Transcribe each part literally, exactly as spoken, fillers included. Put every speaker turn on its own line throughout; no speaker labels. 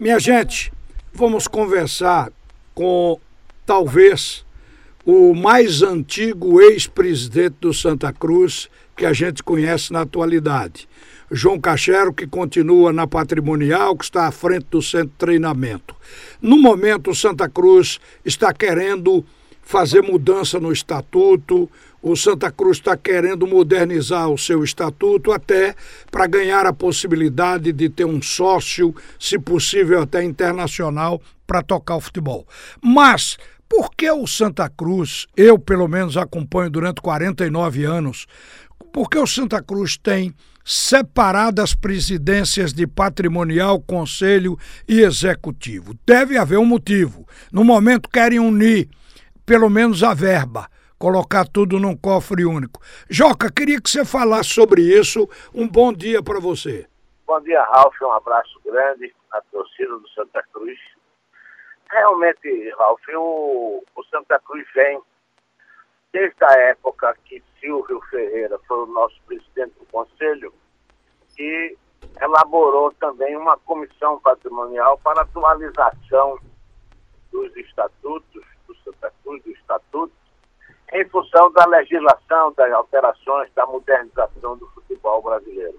Minha gente, vamos conversar com, talvez, o mais antigo ex-presidente do Santa Cruz que a gente conhece na atualidade. João Cachero, que continua na Patrimonial, que está à frente do centro de treinamento. No momento, o Santa Cruz está querendo fazer mudança no estatuto, o Santa Cruz está querendo modernizar o seu estatuto até para ganhar a possibilidade de ter um sócio, se possível até internacional, para tocar o futebol. Mas por que o Santa Cruz, eu pelo menos acompanho durante quarenta e nove anos, por que o Santa Cruz tem separado as presidências de patrimonial, conselho e executivo? Deve haver um motivo. No momento querem unir pelo menos a verba, colocar tudo num cofre único. Joca, queria que você falasse sobre isso. Um bom dia para você.
Bom dia, Ralf. Um abraço grande à torcida do Santa Cruz. Realmente, Ralf, o, o Santa Cruz vem desde a época que Silvio Ferreira foi o nosso presidente do conselho e elaborou também uma comissão patrimonial para atualização dos estatutos do Santa Cruz, do estatuto, em função da legislação, das alterações, da modernização do futebol brasileiro.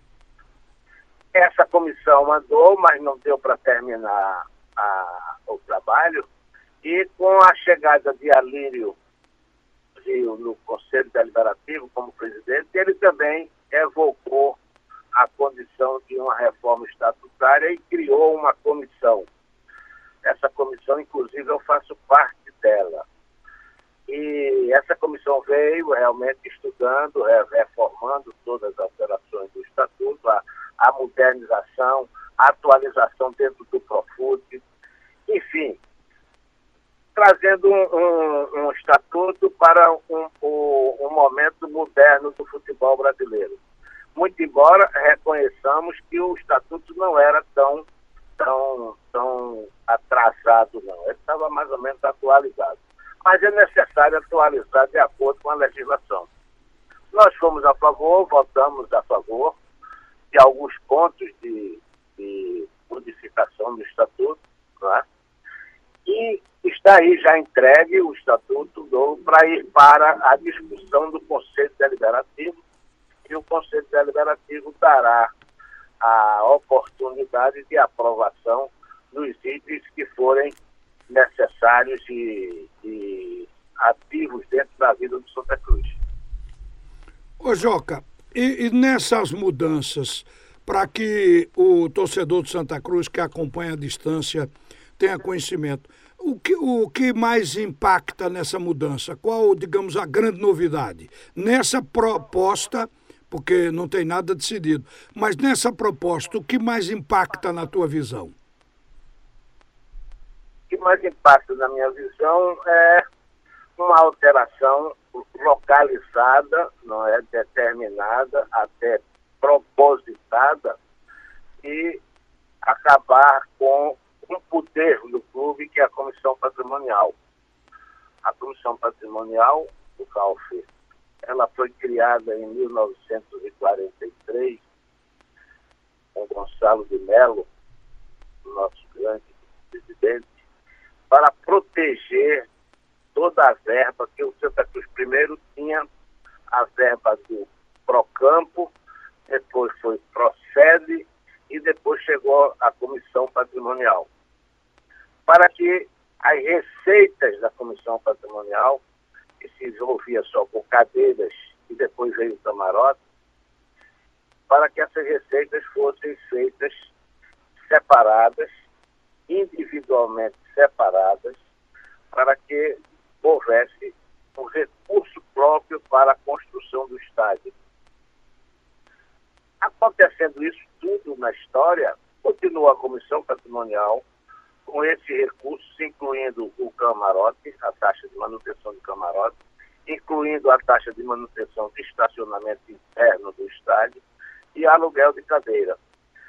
Essa comissão andou, mas não deu para terminar a, o trabalho, e com a chegada de Alírio Rio no Conselho Deliberativo como presidente, ele também evocou a condição de uma reforma estatutária e criou uma comissão. Essa comissão, inclusive, eu faço parte dela. E essa comissão veio realmente estudando, reformando todas as alterações do estatuto, a, a modernização, a atualização dentro do Profut, enfim, trazendo um, um, um estatuto para um, um, um momento moderno do futebol brasileiro. Muito embora reconheçamos que o estatuto não era tão, tão, tão atrasado, não. Ele estava mais ou menos atualizado. Mas é necessário atualizar de acordo com a legislação. Nós fomos a favor, votamos a favor de alguns pontos de, de modificação do estatuto, não é? E está aí já entregue o estatuto para ir para a discussão do Conselho Deliberativo, e o Conselho Deliberativo dará a oportunidade de aprovação dos itens que forem necessários e, e ativos dentro da vida do Santa Cruz.
Ô Joca, e, e nessas mudanças, para que o torcedor do Santa Cruz que acompanha a distância tenha conhecimento, o que, o que mais impacta nessa mudança? Qual, digamos, a grande novidade? Nessa proposta, porque não tem nada decidido, mas nessa proposta, o que mais impacta na tua visão?
O que mais impacta na minha visão é uma alteração localizada, não é determinada, até propositada, e acabar com um poder do clube, que é a Comissão Patrimonial. A Comissão Patrimonial, do Calf, ela foi criada em mil novecentos e quarenta e três, com Gonçalo de Mello, nosso grande presidente, para proteger toda a verba que o Santa Cruz primeiro tinha, a verba do Procampo, depois foi Procede e depois chegou a Comissão Patrimonial. Para que as receitas da Comissão Patrimonial, que se envolvia só com cadeiras e depois veio o camarote, para que essas receitas fossem feitas separadas, individualmente separadas, para que houvesse um recurso próprio para a construção do estádio. Acontecendo isso tudo na história, continua a Comissão Patrimonial com esses recursos, incluindo o camarote, a taxa de manutenção do camarote, incluindo a taxa de manutenção de estacionamento interno do estádio e aluguel de cadeira,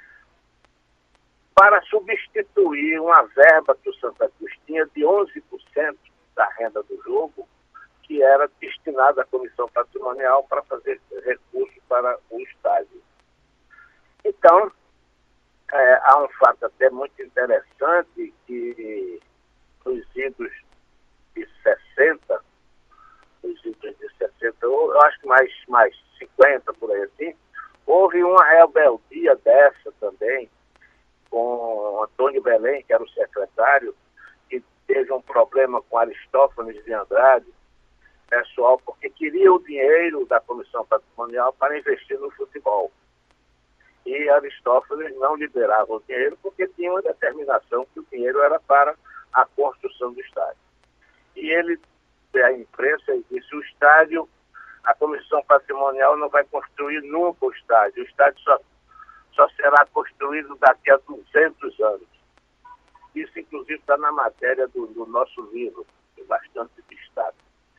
para substituir uma verba que o Santa Cruz tinha de onze por cento da renda do jogo, que era destinada à Comissão Patrimonial para fazer recurso para o estádio. Então, É, há um fato até muito interessante que nos idos de sessenta, nos idos de sessenta, eu, eu acho que mais, mais cinquenta, por aí assim, houve uma rebeldia dessa também, com Antônio Belém, que era o secretário, que teve um problema com Aristófanes de Andrade, pessoal, porque queria o dinheiro da Comissão Patrimonial para investir no futebol. E Aristófanes não liberava o dinheiro porque tinha uma determinação que o dinheiro era para a construção do estádio. E ele, a imprensa, disse: o estádio, a Comissão Patrimonial não vai construir nunca o estádio. O estádio só, só será construído daqui a duzentos anos. Isso, inclusive, está na matéria do, do nosso livro, tem bastante destaque.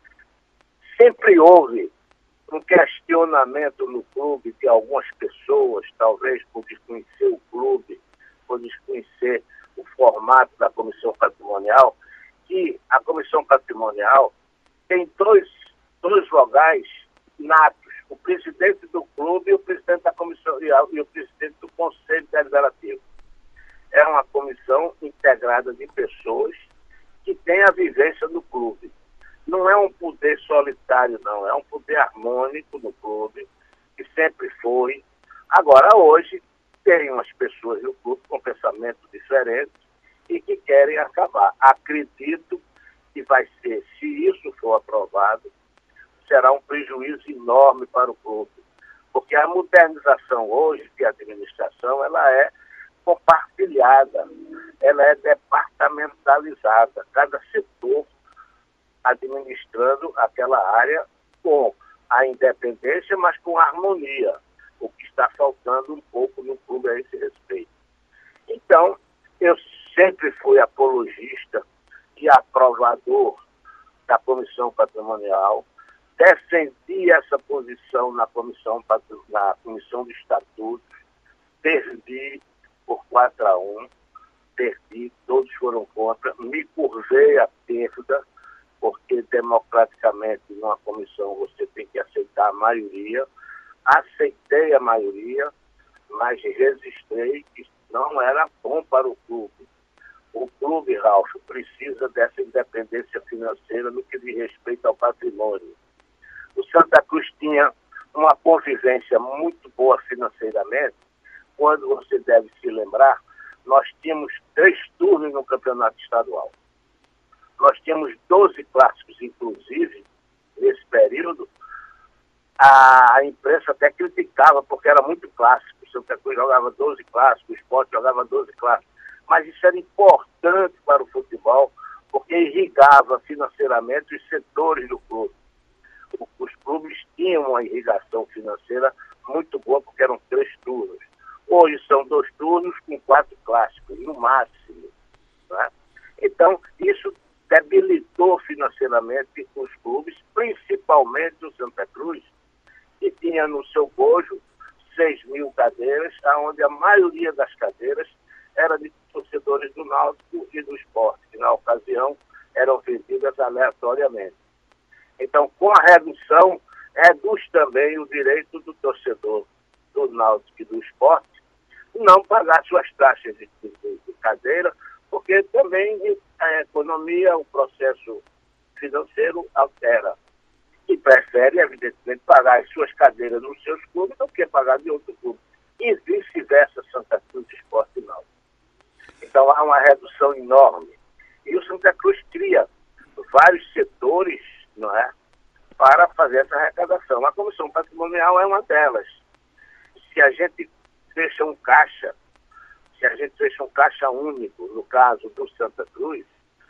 Sempre houve um questionamento no clube de algumas pessoas, talvez por desconhecer o clube, por desconhecer o formato da Comissão Patrimonial, que a Comissão Patrimonial tem dois, dois vogais natos, o presidente do clube e o presidente da comissão e o presidente do Conselho Deliberativo. É uma comissão integrada de pessoas que têm a vivência do clube. Não é um poder solitário, não. É um poder harmônico no clube, que sempre foi. Agora, hoje, tem umas pessoas no clube com pensamento diferente e que querem acabar. Acredito que vai ser, se isso for aprovado, será um prejuízo enorme para o clube. Porque a modernização hoje de administração, ela é compartilhada, ela é departamentalizada. Cada setor administrando aquela área com a independência, mas com harmonia, o que está faltando um pouco no clube a esse respeito. Então, eu sempre fui apologista e aprovador da Comissão Patrimonial, defendi essa posição na Comissão, na comissão de Estatutos, perdi por quatro a um, perdi, todos foram contra, me curvei à perda, porque democraticamente numa comissão você tem que aceitar a maioria. Aceitei a maioria, mas registrei que não era bom para o clube. O clube, Ralf, precisa dessa independência financeira no que diz respeito ao patrimônio. O Santa Cruz tinha uma convivência muito boa financeiramente. Quando você deve se lembrar, nós tínhamos três turnos no campeonato estadual. Nós tínhamos doze clássicos, inclusive, nesse período. A imprensa até criticava, porque era muito clássico. O Santa Cruz jogava doze clássicos, o Sport jogava doze clássicos. Mas isso era importante para o futebol, porque irrigava financeiramente os setores do clube. Os clubes tinham uma irrigação financeira muito boa, porque eram três turnos. Hoje são dois turnos com quatro clássicos, no máximo. Né? Então, isso debilitou financeiramente os clubes, principalmente o Santa Cruz, que tinha no seu bojo seis mil cadeiras, onde a maioria das cadeiras era de torcedores do Náutico e do Sport, que na ocasião eram vendidas aleatoriamente. Então, com a redução, reduz também o direito do torcedor do Náutico e do Sport não pagar suas taxas de, de, de cadeira, porque também a economia, o processo financeiro altera. E prefere, evidentemente, pagar as suas cadeiras nos seus clubes do que pagar de outro clube. E vice-versa, Santa Cruz, Sport e Náutico. Então há uma redução enorme. E o Santa Cruz cria vários setores, não é, para fazer essa arrecadação. A Comissão Patrimonial é uma delas. Se a gente fecha um caixa, se a gente fecha um caixa único, no caso do Santa Cruz,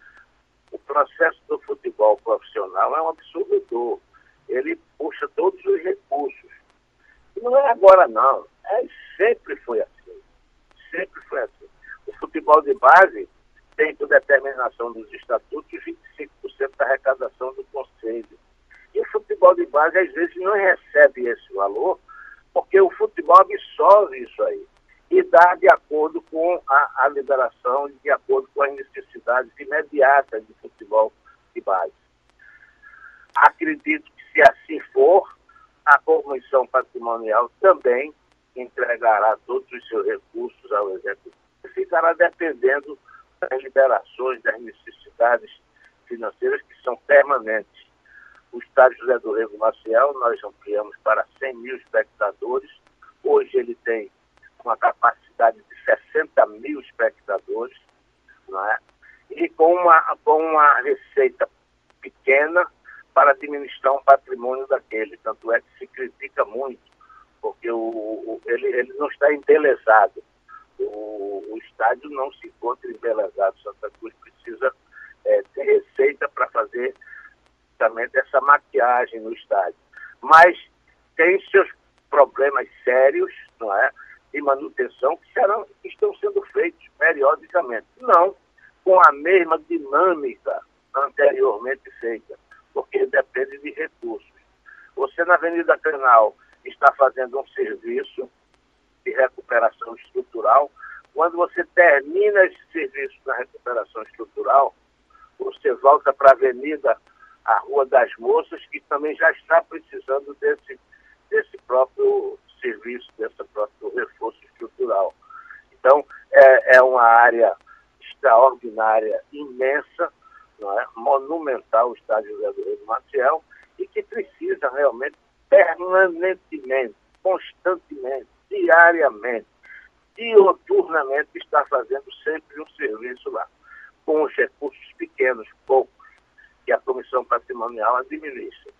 o processo do futebol profissional é um absurdo. Ele puxa todos os recursos. E não é agora, não. É, sempre foi assim. Sempre foi assim. O futebol de base tem, por determinação dos estatutos, vinte e cinco por cento da arrecadação do conselho. E o futebol de base, às vezes, não recebe esse valor, porque o futebol absorve isso aí e dá de acordo com a, a liberação, de acordo com as necessidades imediatas de futebol de base. Acredito que, se assim for, a Comissão Patrimonial também entregará todos os seus recursos ao Executivo. Ficará dependendo das liberações, das necessidades financeiras que são permanentes. O estádio José do Rego Maciel, nós ampliamos para cem mil espectadores. Hoje ele tem uma capacidade de sessenta mil espectadores, não é? E com uma, com uma receita pequena para administrar um patrimônio daquele. Tanto é que se critica muito, porque o, o, ele, ele não está embelezado. O, o estádio não se encontra embelezado. Santa Cruz precisa é, ter receita para fazer também essa maquiagem no estádio. Mas tem seus problemas sérios, não é, de manutenção que, serão, que estão sendo feitos periodicamente. Não com a mesma dinâmica anteriormente feita, porque depende de recursos. Você, na Avenida Canal, está fazendo um serviço de recuperação estrutural. Quando você termina esse serviço na recuperação estrutural, você volta para a Avenida, a Rua das Moças, que também já está precisando desse, desse próprio serviço, desse próprio reforço estrutural. Então, é, é uma área extraordinária, imensa, não é? Monumental, o estádio José do Rego Maciel, e que precisa realmente, permanentemente, constantemente, diariamente, dioturnamente, estar fazendo sempre um serviço lá, com os recursos pequenos, poucos, que a Comissão Patrimonial administra.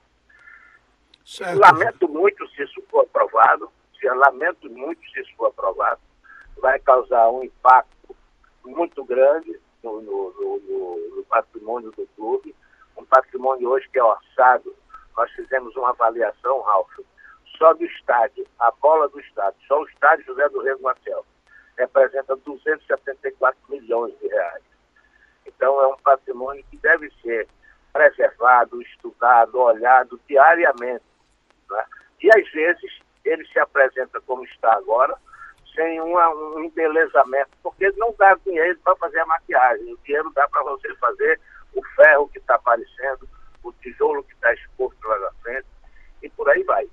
Certo.
Lamento muito se isso for aprovado, se, lamento muito se isso for aprovado, vai causar um impacto muito grande no, no, no, no patrimônio do clube, um patrimônio hoje que é orçado. Nós fizemos uma avaliação, Ralf, só do estádio, a bola do estádio, só o estádio José do Rego Maciel, representa duzentos e setenta e quatro milhões de reais. Então é um patrimônio que deve ser preservado, estudado, olhado diariamente, né? E às vezes ele se apresenta como está agora, sem uma, um embelezamento, porque não dá dinheiro para fazer a maquiagem. O dinheiro dá para você fazer o ferro que está aparecendo, o tijolo que está exposto lá na frente, e por aí vai.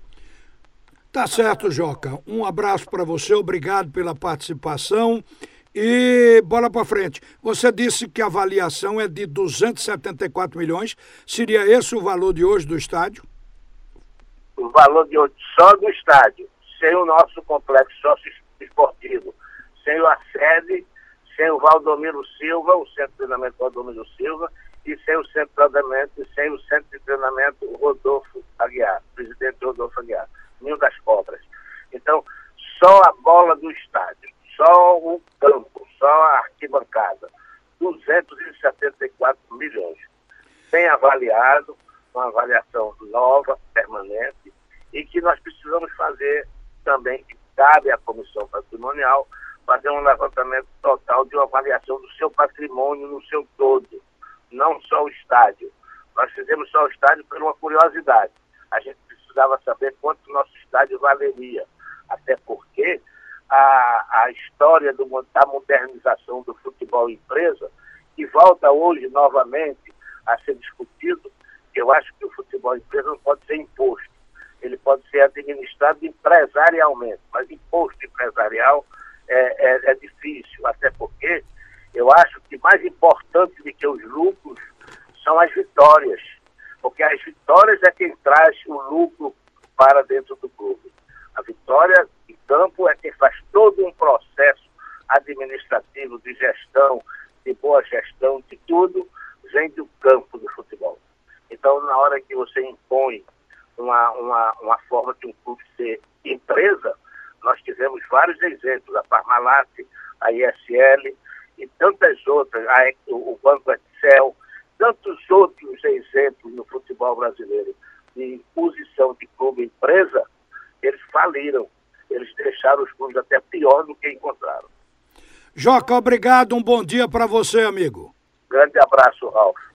Tá certo, Joca. Um abraço para você, obrigado pela participação e bola para frente. Você disse que a avaliação é de duzentos e setenta e quatro milhões. Seria esse o valor de hoje do estádio?
O valor de hoje só do estádio, sem o nosso complexo sócio-esportivo, sem a sede, sem o Valdomiro Silva, o Centro de Treinamento Valdomiro Silva, e sem o Centro de Treinamento, e sem o Centro de Treinamento Rodolfo Aguiar, presidente Rodolfo Aguiar, Ninho das Cobras. Então, só a bola do estádio, só o campo, só a arquibancada, duzentos e setenta e quatro milhões. Bem avaliado, uma avaliação nova, permanente, e que nós precisamos fazer também, que cabe à Comissão Patrimonial, fazer um levantamento total de uma avaliação do seu patrimônio no seu todo, não só o estádio. Nós fizemos só o estádio por uma curiosidade. A gente precisava saber quanto o nosso estádio valeria, até porque a, a história do, da modernização do futebol empresa, que volta hoje novamente a ser discutido, eu acho que o futebol empresa não pode ser imposto. Ele pode ser administrado empresarialmente, mas imposto empresarial é, é, é difícil, até porque eu acho que mais importante do que os lucros são as vitórias, porque as vitórias é quem traz o lucro para dentro do clube. A vitória em campo é quem faz todo um processo administrativo, de gestão, de boa gestão, de tudo, vem do campo do futebol. Então, na hora que você impõe uma, uma, uma forma de um clube ser empresa, nós tivemos vários exemplos, a Parmalat, a I S L e tantas outras, a, o Banco Excel, tantos outros exemplos no futebol brasileiro de imposição de clube empresa, eles faliram, eles deixaram os clubes até pior do que encontraram.
Joca, obrigado, um bom dia para você, amigo.
Grande abraço, Ralf.